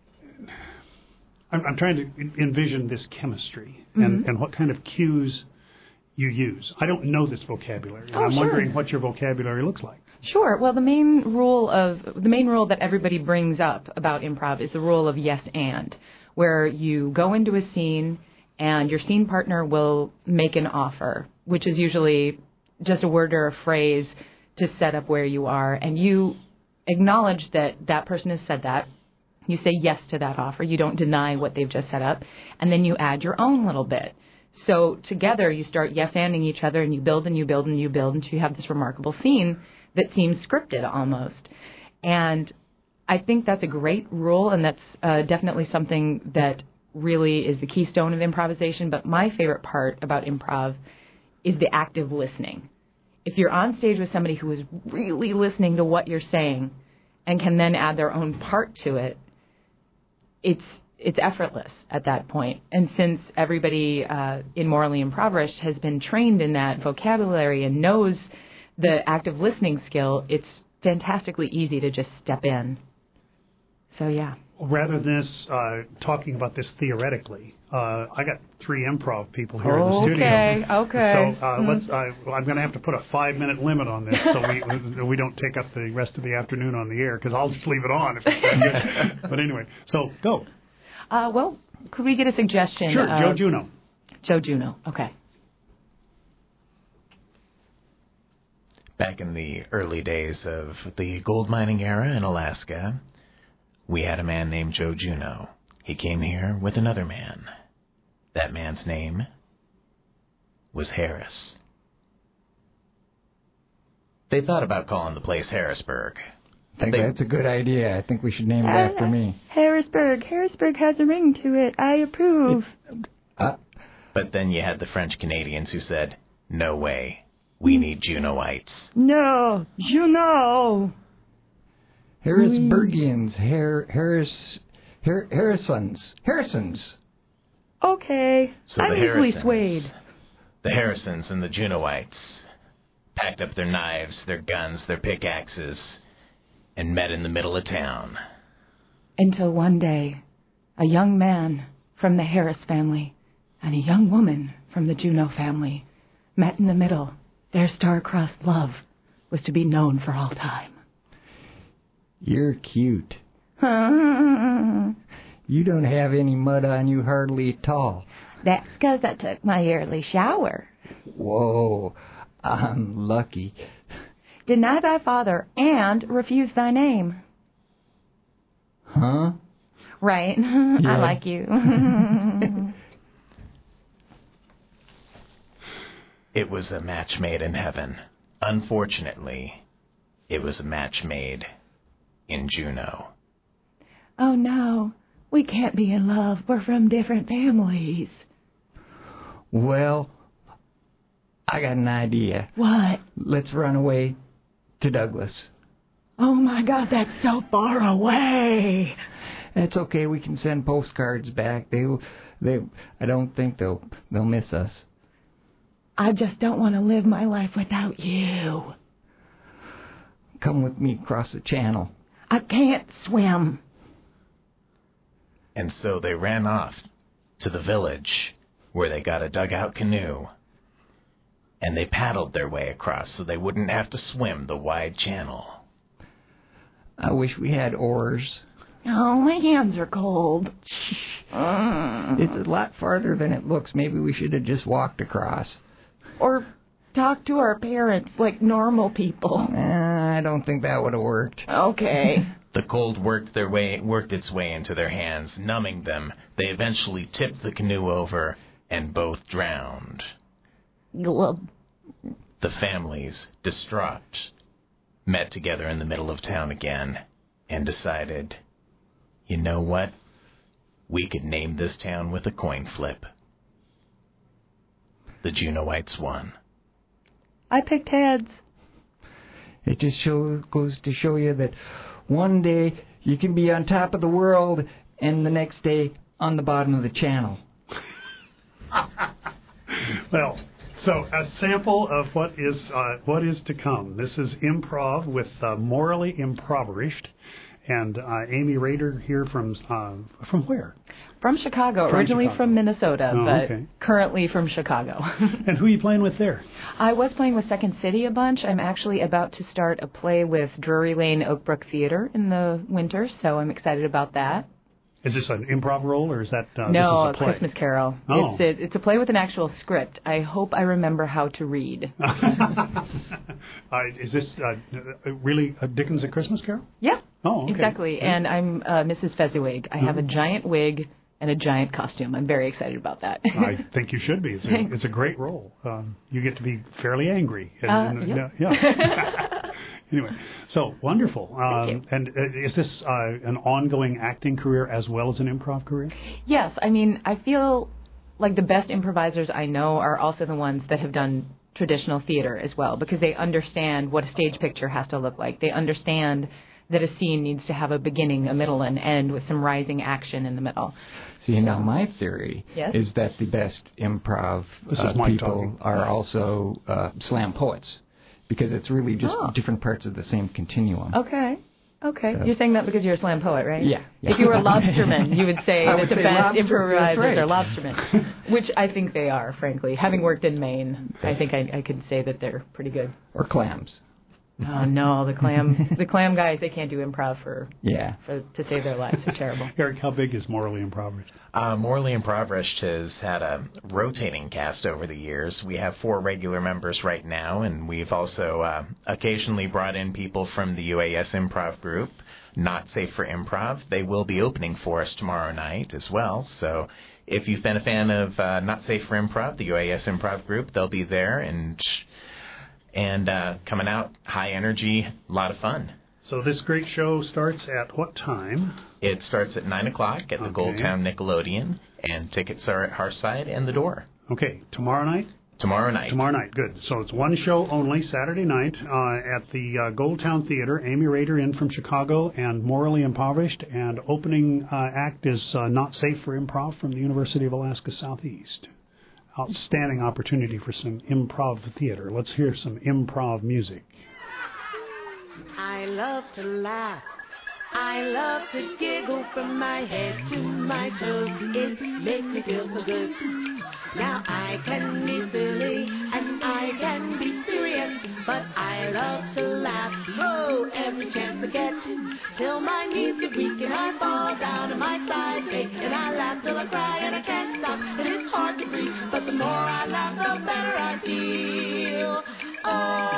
I'm, I'm trying to envision this chemistry and, Mm-hmm. and what kind of cues you use. I don't know this vocabulary, and Oh, I'm sure. wondering what your vocabulary looks like. Sure. Well, the main rule of the main rule that everybody brings up about improv is the rule of yes and, where you go into a scene and your scene partner will make an offer, which is usually just a word or a phrase to set up where you are, and you acknowledge that that person has said that. You say yes to that offer. You don't deny what they've just set up, and then you add your own little bit. So together you start yes-anding each other, and you build and you build and you build until you have this remarkable scene that seems scripted almost. And I think that's a great rule, and that's uh, definitely something that really is the keystone of improvisation. But my favorite part about improv is the active listening. If you're on stage with somebody who is really listening to what you're saying and can then add their own part to it, it's it's effortless at that point. And since everybody uh, in Morally Impoverished has been trained in that vocabulary and knows the active listening skill, it's fantastically easy to just step in. So, yeah. Rather than this, uh, talking about this theoretically, uh, I got three improv people here in the Okay, studio. okay. So uh, Mm. let's. Uh, I'm going to have to put a five-minute limit on this, so we we don't take up the rest of the afternoon on the air, because I'll just leave it on if it's that good. But anyway, so go. Uh, well, could we get a suggestion? Sure, of Joe Juno. Joe Juno, okay. Back in the early days of the gold mining era in Alaska, we had a man named Joe Juno. He came here with another man. That man's name was Harris. They thought about calling the place Harrisburg. I think They- that's a good idea. I think we should name it after me. Harrisburg. Harrisburg has a ring to it. I approve. Uh, But then you had the French Canadians who said, no way, we need Junoites. No, Juno. Harrisburgians, Har- Harris, Har- Harrisons, Harrisons. Okay. So I'm the easily Harrisons, swayed. the Harrisons and the Junoites packed up their knives, their guns, their pickaxes, and met in the middle of town. Until one day, a young man from the Harris family and a young woman from the Juno family met in the middle. Their star-crossed love was to be known for all time. You're cute. You don't have any mud on you hardly at all. That's because I took my yearly shower. Whoa, I'm lucky. Deny thy father and refuse thy name. Huh? Right. Yeah. I like you. It was a match made in heaven. Unfortunately, it was a match made in Juno. Oh, no. We can't be in love. We're from different families. Well, I got an idea. What? Let's run away to Douglas. Oh, my God, that's so far away. That's okay. We can send postcards back. They, they. I don't think they'll they'll miss us. I just don't want to live my life without you. Come with me across the channel. I can't swim. And so they ran off to the village where they got a dugout canoe. And they paddled their way across so they wouldn't have to swim the wide channel. I wish we had oars. Oh, my hands are cold. It's a lot farther than it looks. Maybe we should have just walked across. Or talk to our parents like normal people. Uh, I don't think that would have worked. Okay. The cold worked their way worked its way into their hands, numbing them. They eventually tipped the canoe over and both drowned. Glub. The families, distraught, met together in the middle of town again and decided, you know what? We could name this town with a coin flip. The Junoites won. I picked heads. It just show, goes to show you that one day you can be on top of the world and the next day on the bottom of the channel. Well, so a sample of what is uh, what is to come. This is improv with uh, Morally Impoverished. and uh, Amy Rader here from uh, from where? From Chicago, from originally Chicago. from Minnesota, oh, but okay. currently from Chicago. And who are you playing with there? I was playing with Second City a bunch. I'm actually about to start a play with Drury Lane Oakbrook Theater in the winter, so I'm excited about that. Is this an improv role, or is that uh, no, this is a play? Christmas Carol. Oh. It's a, it's a play with an actual script. I hope I remember how to read. uh, is this uh, really a Dickens' A Christmas Carol? Yeah. Oh, okay. Exactly. Yeah. And I'm uh, Missus Fezziwig. I have Mm-hmm. a giant wig and a giant costume. I'm very excited about that. I think you should be. It's a, it's a great role. Um, you get to be fairly angry. And, Uh, and, yep. yeah. Anyway, so wonderful. Um, Thank you. And uh, is this uh, an ongoing acting career as well as an improv career? Yes. I mean, I feel like the best improvisers I know are also the ones that have done traditional theater as well, because they understand what a stage picture has to look like. They understand that a scene needs to have a beginning, a middle, and end with some rising action in the middle. See, So- now my theory Yes? is that the best improv This uh, is Mike people talking. are also uh, slam poets, because it's really just Oh. different parts of the same continuum. Okay. Okay. Uh, You're saying that because you're a slam poet, right? Yeah, yeah. If you were a lobsterman, you would say I that would the say best lobster- improvisers that's right. are lobstermen, which I think they are, frankly. Having worked in Maine, I think I, I could say that they're pretty good. Or clams. Oh no, the clam, the clam guys, they can't do improv for Yeah. for to save their lives. They're terrible. Eric, how big is Morally Impoverished? Uh, Morally Impoverished has had a rotating cast over the years. We have four regular members right now, and we've also uh, occasionally brought in people from the U A S Improv Group, Not Safe for Improv. They will be opening for us tomorrow night as well, so if you've been a fan of uh, Not Safe for Improv, the U A S Improv Group, they'll be there, and and uh, coming out, high energy, a lot of fun. So this great show starts at what time? It starts at nine o'clock at the Okay. Goldtown Nickelodeon, and tickets are at Hearthside and the door. Okay, tomorrow night? Tomorrow night. Tomorrow night, good. So it's one show only, Saturday night, uh, at the uh, Goldtown Theater. Amy Rader in from Chicago and Morally Impoverished. And opening uh, act is uh, Not Safe for Improv from the University of Alaska Southeast. Outstanding opportunity for some improv theater. Let's hear some improv music. I love to laugh. I love to giggle from my head to my toes. It makes me feel so good. Now I can be silly and I can be serious, but I love to laugh. Oh, every chance I get, till my knees get weak and I fall down and my sides ache, and I laugh till I cry and I can't stop. And it's hard to breathe, but the more I laugh, the better I feel. Oh,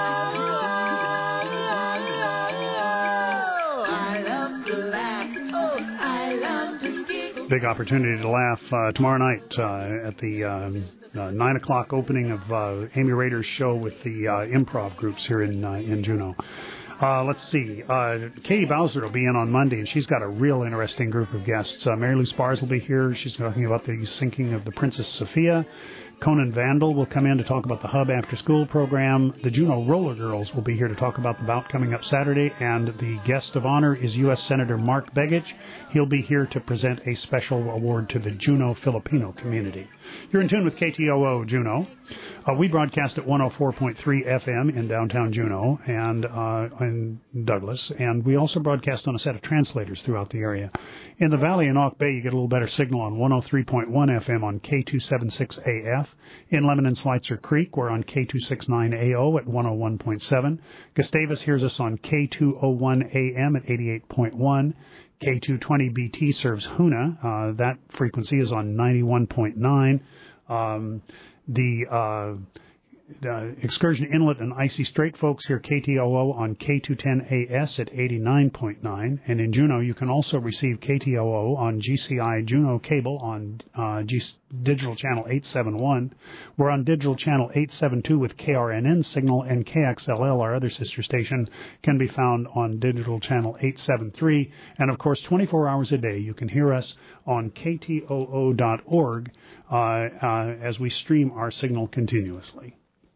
I love to laugh. Oh, I love to giggle. Big opportunity to laugh uh, tomorrow night uh, at the um, uh, nine o'clock opening of uh, Amy Rader's show with the uh, improv groups here in uh, in Juneau. Uh, let's see. Uh, Katie Bowser will be in on Monday, and she's got a real interesting group of guests. Uh, Mary Lou Spars will be here. She's talking about the sinking of the Princess Sophia. Conan Vandal will come in to talk about the Hub After School program. The Juneau Roller Girls will be here to talk about the bout coming up Saturday. And the guest of honor is U S Senator Mark Begich. He'll be here to present a special award to the Juneau Filipino community. You're in tune with K T O O Juneau. Uh, we broadcast at one oh four point three F M in downtown Juneau and uh, in Douglas. And we also broadcast on a set of translators throughout the area. In the Valley and Auk Bay, you get a little better signal on one oh three point one F M on K two seventy-six A F. In Lemon and Schweitzer Creek, we're on K two sixty-nine A O at one oh one point seven. Gustavus hears us on K two oh one A M at eighty-eight point one. K two twenty B T serves Hoona. Uh, that frequency is on ninety-one point nine. Um, the uh, Uh, Excursion Inlet and Icy Strait folks hear K T O O on K two ten A S at eighty-nine point nine. And in Juneau, you can also receive K T O O on G C I Juneau Cable on uh, G- Digital Channel eight seventy-one. We're on Digital Channel eight seventy-two with K R N N signal, and K X L L, our other sister station, can be found on Digital Channel eight seventy-three. And, of course, twenty-four hours a day, you can hear us on K T O O dot org uh, uh, as we stream our signal continuously.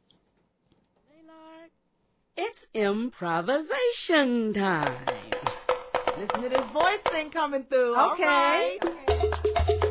It's improvisation time. Listen to this voice thing coming through. Okay. All right.